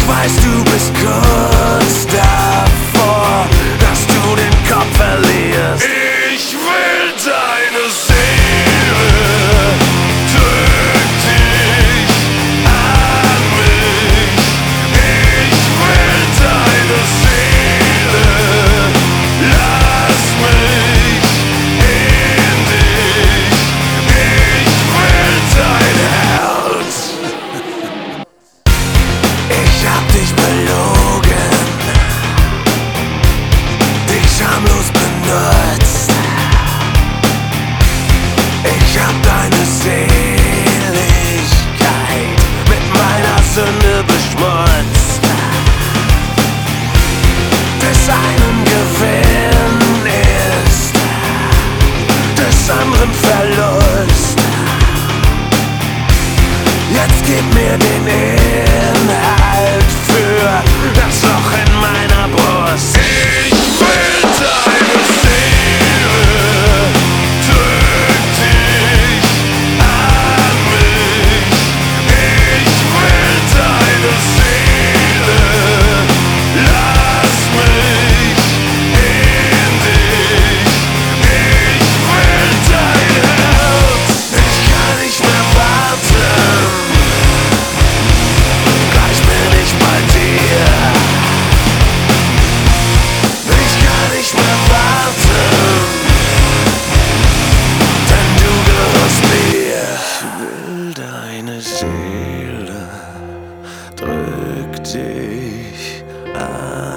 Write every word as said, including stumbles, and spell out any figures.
weiß, du bist kurz davor, dass du den Kopf verlierst. Ich will deine Seele, drück dich an mich. Ich will deine Seele, lass mich in dich. Ich will dein Herz. Ich hab dich belogen, dich schamlos benutzt. Ich hab deine Seligkeit mit meiner Sünde beschmutzt. Des einen Gewinn ist des anderen Verlust. Jetzt gib mir den Inhalt für das Loch in meiner Brust. Ich will deine Seele, drück dich an mich. Ich will deine Seele, lass mich in dich. Ich will dein Herz. Ich kann nicht mehr warten, gleich bin ich bei dir. Ich kann nicht mehr warten, denn du gehörst mir. Ich will deine Seele, drück dich an